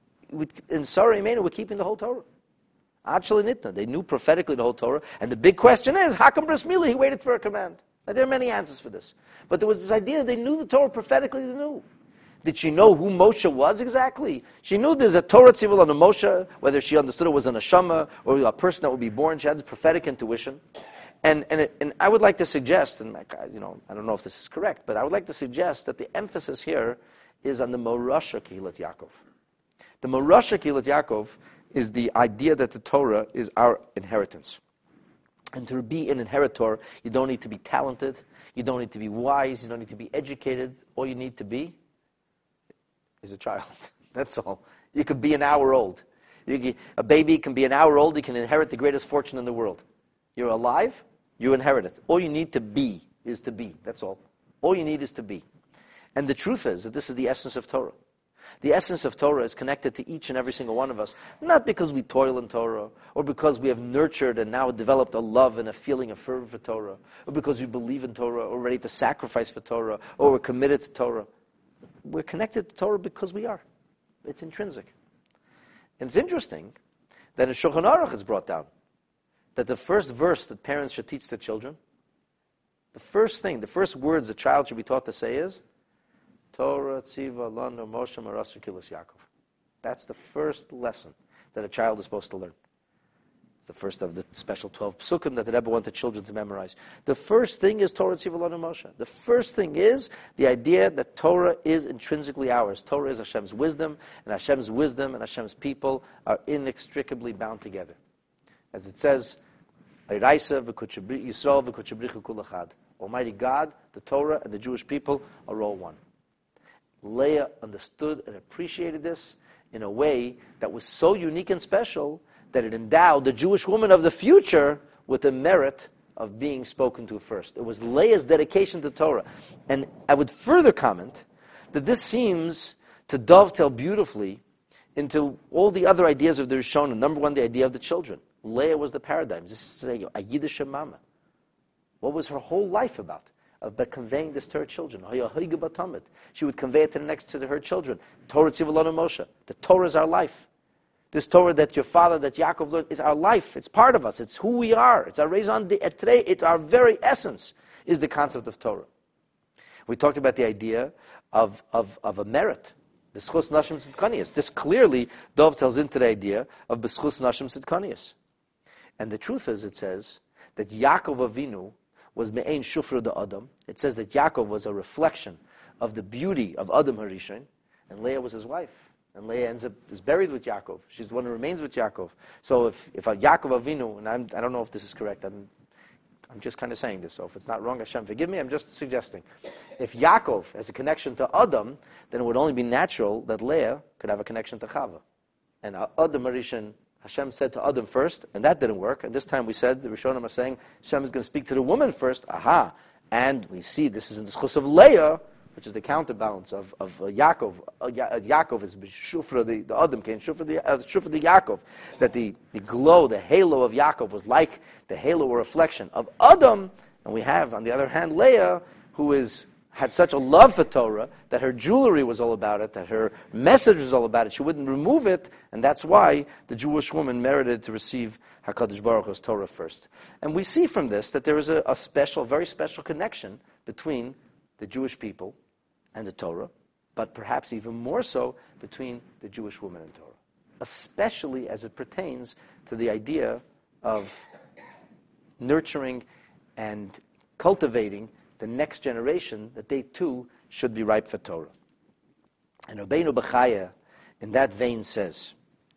Speaker 2: in Sarah Imenu were keeping the whole Torah. Actually, Nitna, they knew prophetically the whole Torah, and the big question is, how come Bris Milah he waited for a command? Now, there are many answers for this, but there was this idea they knew the Torah prophetically. They knew. Did she know who Moshe was exactly? She knew there's a Torah tzivul on a Moshe, whether she understood it was an neshama or a person that would be born. She had this prophetic intuition. And I would like to suggest, and I don't know if this is correct, but I would like to suggest that the emphasis here is on the Morasha Kehilat Yaakov. The Morasha Kehilat Yaakov is the idea that the Torah is our inheritance. And to be an inheritor, you don't need to be talented, you don't need to be wise, you don't need to be educated. All you need to be is a child. That's all. You could be an hour old. A baby can be an hour old, he can inherit the greatest fortune in the world. You're alive, you inherit it. All you need to be is to be. That's all. All you need is to be. And the truth is that this is the essence of Torah. The essence of Torah is connected to each and every single one of us, not because we toil in Torah, or because we have nurtured and now developed a love and a feeling of fervor for Torah, or because we believe in Torah, or ready to sacrifice for Torah, or we're committed to Torah. We're connected to Torah because we are. It's intrinsic. And it's interesting that in Shulchan Aruch it's brought down that the first verse that parents should teach their children, the first words a child should be taught to say is, Torah tziva lanu Moshe marasu kilas Yaakov. That's the first lesson that a child is supposed to learn. It's the first of the special 12 psukim that the Rebbe wanted children to memorize. The first thing is Torah tziva lanu Moshe. The first thing is the idea that Torah is intrinsically ours. Torah is Hashem's wisdom, and Hashem's wisdom and Hashem's people are inextricably bound together. As it says, Almighty God, the Torah, and the Jewish people are all one. Leah understood and appreciated this in a way that was so unique and special that it endowed the Jewish woman of the future with the merit of being spoken to first. It was Leah's dedication to Torah. And I would further comment that this seems to dovetail beautifully into all the other ideas of the Rishonim. Number one, the idea of the children. Leah was the paradigm. This is a Yiddish mama. What was her whole life about? About conveying this to her children. She would convey it to her children. Torah tziva lanu Moshe. The Torah is our life. This Torah that your father, that Yaakov learned, is our life. It's part of us. It's who we are. It's our raison d'etre. Today, it's our very essence, is the concept of Torah. We talked about the idea of a merit. B'schus nashim tzidkanias. This clearly dovetails into the idea of b'schus nashim tzidkanias. And the truth is, it says, that Yaakov Avinu was me'ein shufra de Adam. It says that Yaakov was a reflection of the beauty of Adam Harishon, and Leah was his wife. And Leah is buried with Yaakov. She's the one who remains with Yaakov. So if Yaakov Avinu, and I don't know if this is correct, I'm just kind of saying this, so if it's not wrong, Hashem, forgive me, I'm just suggesting. If Yaakov has a connection to Adam, then it would only be natural that Leah could have a connection to Chava. And Adam Harishon, Hashem said to Adam first, and that didn't work. And this time we said, the Rishonim are saying, Hashem is going to speak to the woman first. Aha! And we see this is in the schus of Leah, which is the counterbalance of Yaakov. Yaakov is shufra, the Adam came, shufra the Yaakov. That the glow, the halo of Yaakov was like the halo or reflection of Adam. And we have, on the other hand, Leah, who had such a love for Torah that her jewelry was all about it, that her message was all about it. She wouldn't remove it, and that's why the Jewish woman merited to receive HaKadosh Baruch Hu's Torah first. And we see from this that there is a special, very special connection between the Jewish people and the Torah, but perhaps even more so between the Jewish woman and Torah, especially as it pertains to the idea of nurturing and cultivating the next generation, that they too should be ripe for Torah. And Rabbeinu Bechaya, in that vein, says,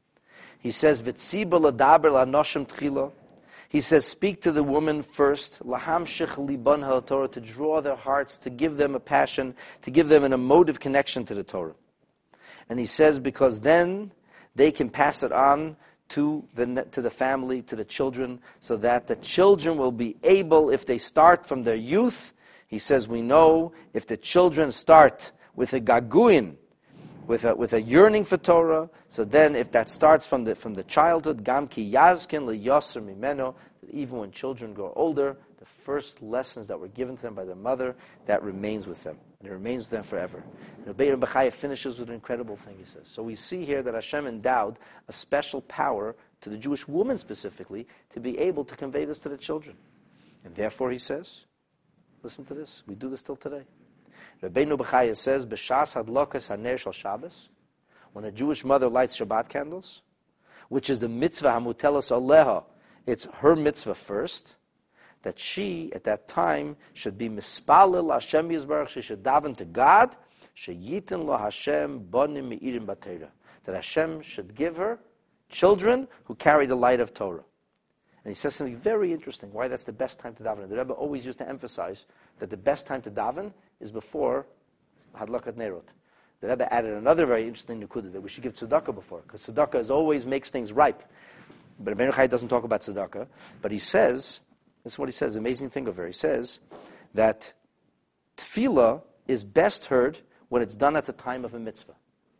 Speaker 2: "V'tziba ladaber la'anoshim tchila." He says, speak to the woman first, lahamshich liban ha'Torah, to draw their hearts, to give them a passion, to give them an emotive connection to the Torah. And he says, because then they can pass it on to the family, to the children, so that the children will be able, if they start from their youth. He says, we know if the children start with a gaguin, with a yearning for Torah, so then if that starts from the childhood, gam ki yazkin le'yoser mimeno, that even when children grow older, the first lessons that were given to them by their mother, that remains with them, and it remains with them forever. And Rabbeinu Bechaya finishes with an incredible thing, he says. So we see here that Hashem endowed a special power to the Jewish woman specifically to be able to convey this to the children. And therefore, he says, listen to this, we do this till today. Rabbeinu Bechaya says, B'shas hadlokas haner shel Shabbos, when a Jewish mother lights Shabbat candles, which is the mitzvah hamutelos aleha, it's her mitzvah first, that she, at that time, should be mispalel Hashem Yisbarach, she should daven to God, sheyitin lo Hashem bonim meirim b'Torah, that Hashem should give her children who carry the light of Torah. And he says something very interesting, why that's the best time to daven. The Rebbe always used to emphasize that the best time to daven is before Hadlakat Nerot. The Rebbe added another very interesting nukudah, that we should give tzedakah before, because tzedakah always makes things ripe. But Rabbeinu Chai doesn't talk about tzedakah, but he says, this is what he says, amazing thing over here. He says that tefillah is best heard when it's done at the time of a mitzvah.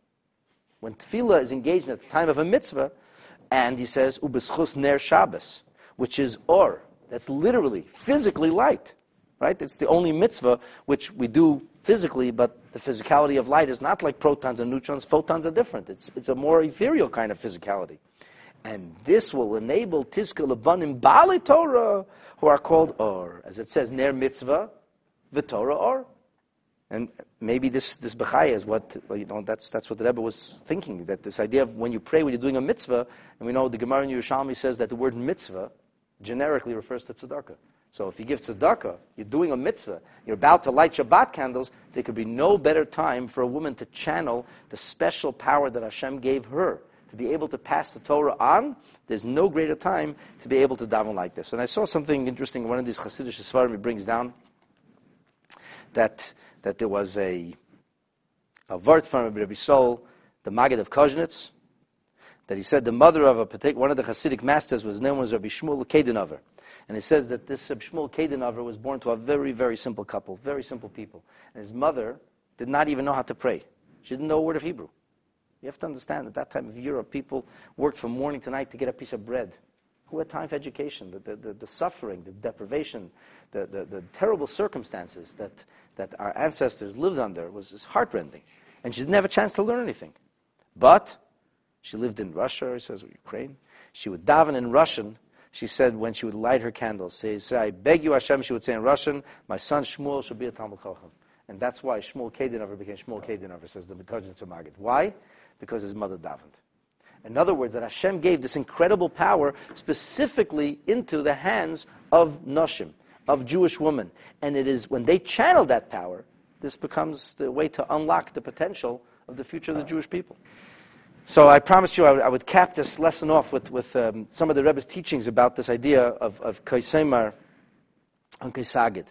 Speaker 2: When tefillah is engaged at the time of a mitzvah, and he says, ubeschus ner Shabbos, which is or, that's literally, physically light, right? It's the only mitzvah which we do physically, but the physicality of light is not like protons and neutrons. Photons are different. It's a more ethereal kind of physicality. And this will enable Tizka Labanim Bali Torah, who are called or. As it says, Ner Mitzvah, V'Torah or. And maybe this bechaya is what, that's what the Rebbe was thinking, that this idea of when you pray, when you're doing a mitzvah, and we know the Gemara in Yerushalmi says that the word mitzvah generically refers to tzedakah. So if you give tzedakah, you're doing a mitzvah, you're about to light Shabbat candles, there could be no better time for a woman to channel the special power that Hashem gave her, to be able to pass the Torah on. There's no greater time to be able to daven like this. And I saw something interesting, one of these Hasidic Svarim, he brings down that there was a vart from Rabbi Sol, the Maggid of Koznitz, that he said the mother of one of the Hasidic masters was named Rabbi Shmuel Kedenover. And it says that this Shmuel Kedenover was born to a very, very simple couple, very simple people. And his mother did not even know how to pray. She didn't know a word of Hebrew. You have to understand, at that time of Europe, people worked from morning to night to get a piece of bread. Who had time for education? The suffering, the deprivation, the terrible circumstances that our ancestors lived under was heartrending. And she didn't have a chance to learn anything. But she lived in Russia, he says, or Ukraine. She would daven in Russian. She said when she would light her candles, say, I beg you, Hashem, she would say in Russian, my son Shmuel should be a Talmud Chacham. And that's why Shmuel Kedenover became Shmuel Kedenover, says the Koznitzer Maggid. Why? Because his mother davened. In other words, that Hashem gave this incredible power specifically into the hands of Noshim, of Jewish women. And it is when they channel that power, this becomes the way to unlock the potential of the future of the Jewish people. So I promised you I would cap this lesson off with some of the Rebbe's teachings about this idea of Kaisemar and Kaisagid.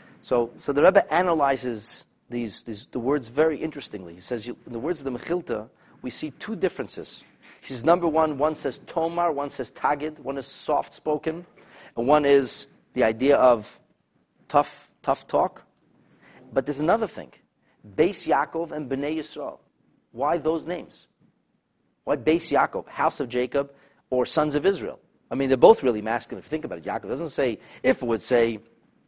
Speaker 2: So the Rebbe analyzes the words very interestingly. He says, in the words of the Mechilta, we see two differences. He says, number one says Tomar, one says Tagid, one is soft-spoken, and one is the idea of tough talk. But there's another thing. Beis Yaakov and Bnei Yisrael. Why those names? Why Beis Yaakov, house of Jacob, or sons of Israel? I mean, they're both really masculine if you think about it. Yaakov doesn't say, if it would say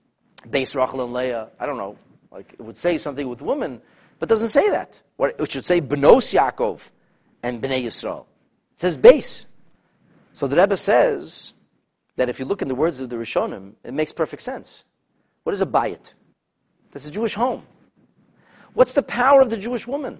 Speaker 2: Beis Rachel and Leah, I don't know, like it would say something with women, but doesn't say that. It should say Bnos Yaakov and Bnei Yisrael. It says Beis. So the Rebbe says that if you look in the words of the Rishonim, it makes perfect sense. What is a bayit? That's a Jewish home. What's the power of the Jewish woman?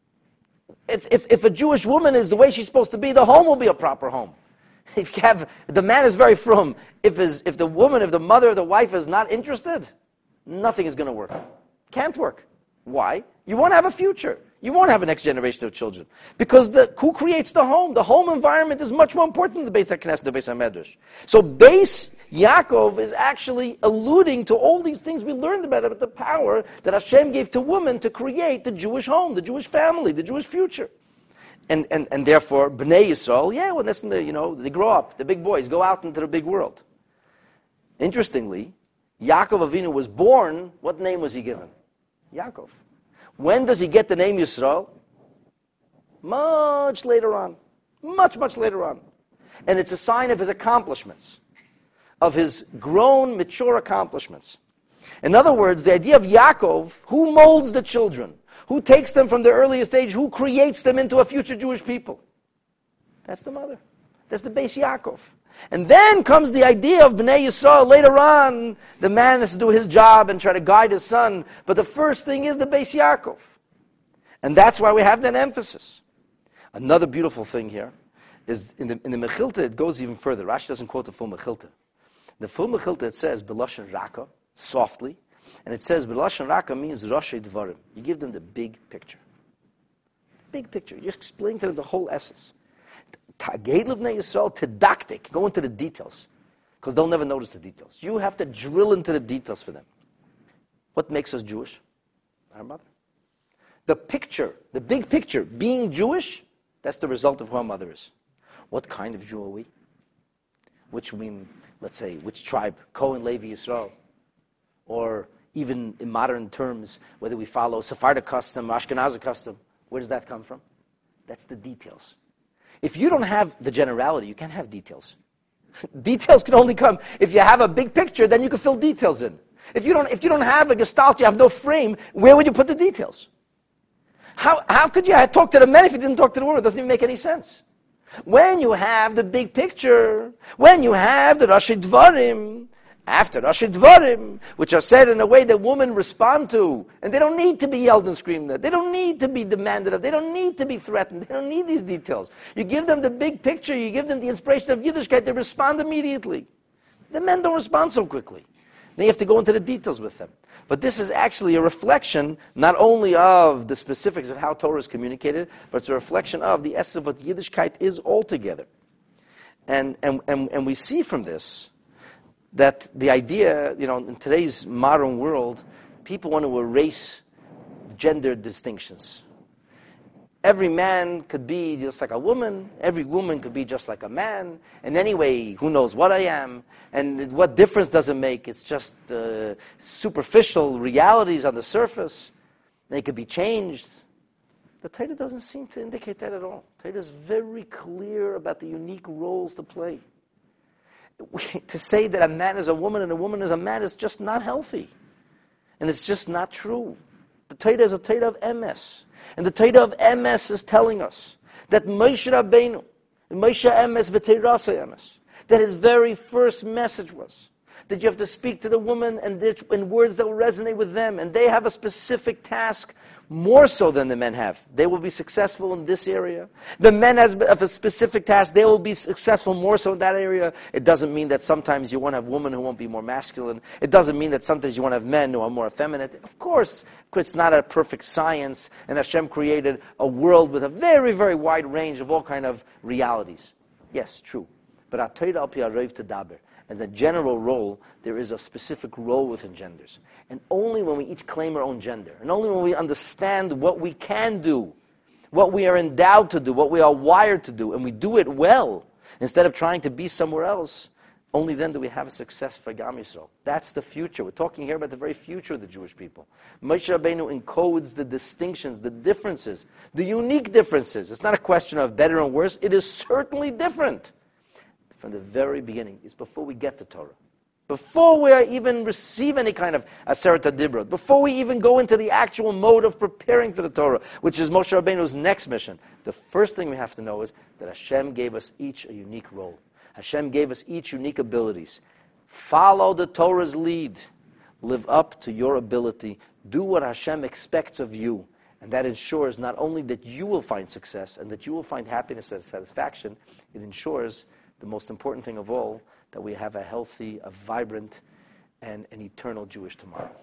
Speaker 2: If a Jewish woman is the way she's supposed to be, the home will be a proper home. If the man is very frum, if the woman, if the mother, the wife is not interested, nothing is going to work. Can't work. Why? You won't have a future. You won't have a next generation of children. Because who creates the home? The home environment is much more important than the Beit HaKnesset, the Beis HaMedrash. So Beis Yaakov is actually alluding to all these things we learned about the power that Hashem gave to women to create the Jewish home, the Jewish family, the Jewish future. And therefore, Bnei Yisrael, when they grow up, the big boys go out into the big world. Interestingly, Yaakov Avinu was born, what name was he given? Yaakov. When does he get the name Yisrael? Much later on. Much, much later on. And it's a sign of his accomplishments, of his grown, mature accomplishments. In other words, the idea of Yaakov, who molds the children, who takes them from the earliest age, who creates them into a future Jewish people? That's the mother. That's the Beis Yaakov. And then comes the idea of Bnei Yisrael. Later on, the man has to do his job and try to guide his son. But the first thing is the Beis Yaakov. And that's why we have that emphasis. Another beautiful thing here is in the Mechilta, it goes even further. Rashi doesn't quote the full Mechilta. The full Mechilta, it says, B'lashon Raka, softly. And it says, B'lashon Raka means Roshei Dvarim. You give them the big picture. Big picture. You explain to them the whole essence. Taged Livnei Yisrael, Tedaktik. Go into the details. Because they'll never notice the details. You have to drill into the details for them. What makes us Jewish? Our mother. The picture, the big picture, being Jewish, that's the result of who our mother is. What kind of Jew are we? Let's say, which tribe? Cohen, Levi, Yisrael. Or even in modern terms, whether we follow Sephardic custom, Ashkenazi custom, where does that come from? That's the details. If you don't have the generality, you can't have details. Details can only come if you have a big picture, then you can fill details in. If you don't have a gestalt, you have no frame, where would you put the details? How could you talk to the men if you didn't talk to the women? It doesn't even make any sense. When you have the big picture, when you have the Rashi Dvarim, After Rashi Dvarim, which are said in a way that women respond to, and they don't need to be yelled and screamed at. They don't need to be demanded of. They don't need to be threatened. They don't need these details. You give them the big picture, you give them the inspiration of Yiddishkeit, they respond immediately. The men don't respond so quickly. Then you have to go into the details with them. But this is actually a reflection not only of the specifics of how Torah is communicated, but it's a reflection of the essence of what Yiddishkeit is altogether. And we see from this that the idea, in today's modern world, people want to erase gender distinctions. Every man could be just like a woman, every woman could be just like a man, and anyway, who knows what I am, and what difference does it make? It's just superficial realities on the surface. They could be changed. The Torah doesn't seem to indicate that at all. The Torah is very clear about the unique roles to play. To say that a man is a woman and a woman is a man is just not healthy. And it's just not true. The Torah is a Torah of emes. And the Torah of emes is telling us that Moshe Rabbeinu, Moshe emes v'teirasa emes, that his very first message was that you have to speak to the woman in words that will resonate with them. And they have a specific task more so than the men have. They will be successful in this area. The men have a specific task. They will be successful more so in that area. It doesn't mean that sometimes you want to have women who won't be more masculine. It doesn't mean that sometimes you want to have men who are more effeminate. Of course, it's not a perfect science, and Hashem created a world with a very, very wide range of all kind of realities. Yes, true. But Atayda al pi haroiv tedaber. As a general role, there is a specific role within genders. And only when we each claim our own gender, and only when we understand what we can do, what we are endowed to do, what we are wired to do, and we do it well, instead of trying to be somewhere else, only then do we have a success for Gam Yisrael. That's the future. We're talking here about the very future of the Jewish people. Moshe Rabbeinu encodes the distinctions, the differences, the unique differences. It's not a question of better and worse. It is certainly different. From the very beginning, is before we get to Torah. Before we even receive any kind of Aseret HaDibrot, before we even go into the actual mode of preparing for the Torah, which is Moshe Rabbeinu's next mission, the first thing we have to know is that Hashem gave us each a unique role. Hashem gave us each unique abilities. Follow the Torah's lead. Live up to your ability. Do what Hashem expects of you. And that ensures not only that you will find success and that you will find happiness and satisfaction, it ensures the most important thing of all, that we have a healthy, a vibrant, and an eternal Jewish tomorrow.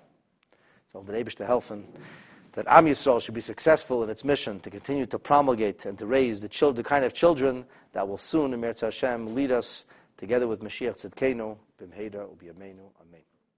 Speaker 2: So the Eibishter helfen that Am Yisrael should be successful in its mission to continue to promulgate and to raise the kind of children that will soon, in Meretz Hashem, lead us together with Mashiach Tzidkenu, B'mheira u'B'yameinu. Amen.